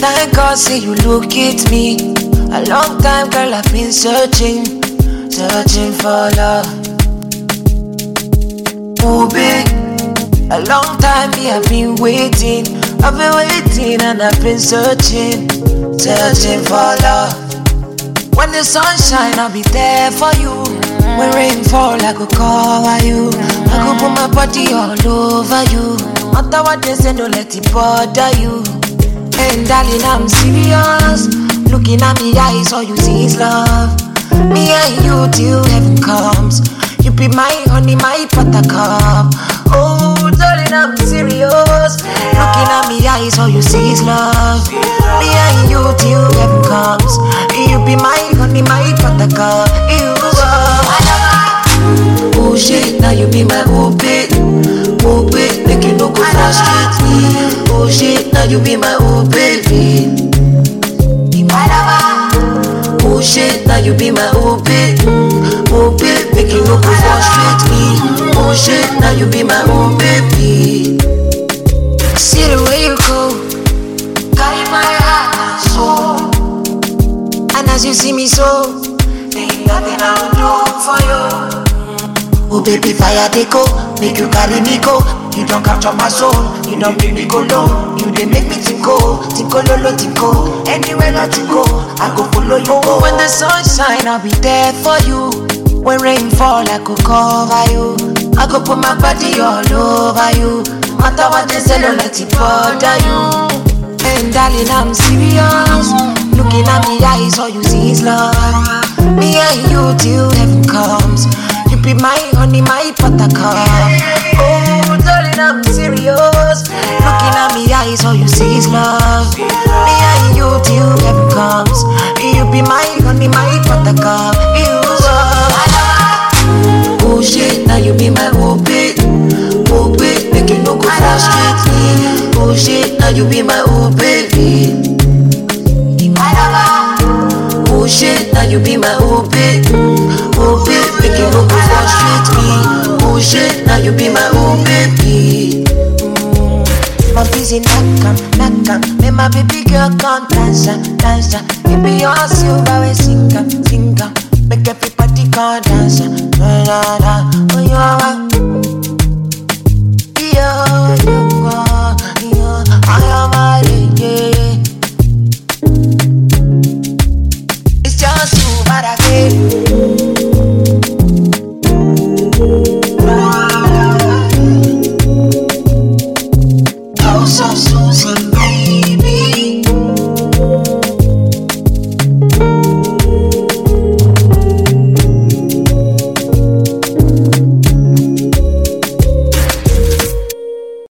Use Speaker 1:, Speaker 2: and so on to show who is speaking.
Speaker 1: Thank God, say you look at me. A long time, girl, I've been searching for love. Oh, babe, a long time, me, I've been waiting. I've been waiting and I've been searching for love. When the sun shine, I'll be there for you. When rain fall, I could cover you. I could put my body all over you. Matter what they say, don't let it bother you. And darling, I'm serious. Looking at me eyes, all you see is love. Me and you till heaven comes. You be my honey, my buttercup. Oh, darling, I'm serious. Looking at me eyes, all you see is love. Me and you till heaven comes. You be my honey, my buttercup. You are. Oh shit, now you be my babe. Oh babe, make you no go frustrate me. Oh shit, now you be my baby. Oh shit, now you be my babe. Oh babe, make you no go frustrate me. Oh shit, now you be my baby. See the way you go, carry my heart and soul. And as you see me so, there ain't nothing I will do for you. Oh baby, fire they go, make you carry me go. You don't capture my soul, you don't make me go low. You they make me tinko, lolo, tinko. Anywhere that you go, I go follow you go. When the sun shine, I'll be there for you. When rain fall, I could cover you. I could put my body all over you. Matter what they say, don't let it bother you. And darling, I'm serious. Looking at me eyes, all you see is love. Me and you till heaven comes. You be my honey, my buttercup. Oh, darling, I'm serious. Looking at me eyes, all you see is love. Me and you till heaven comes. You be my honey, my buttercup. You are. Oh shit, now you be my babe. Oh babe, make you no go frustrate me. Oh shit, now you be my baby. Oh shit, now you be my babe. Oh babe, make you no go frustrate me. Oh shit, now you be my baby. My busy knock, make my baby girl come dance. Baby, you're silver, we sing, make everybody come dance. Oh, you are. I am a yeah. It's just you, but I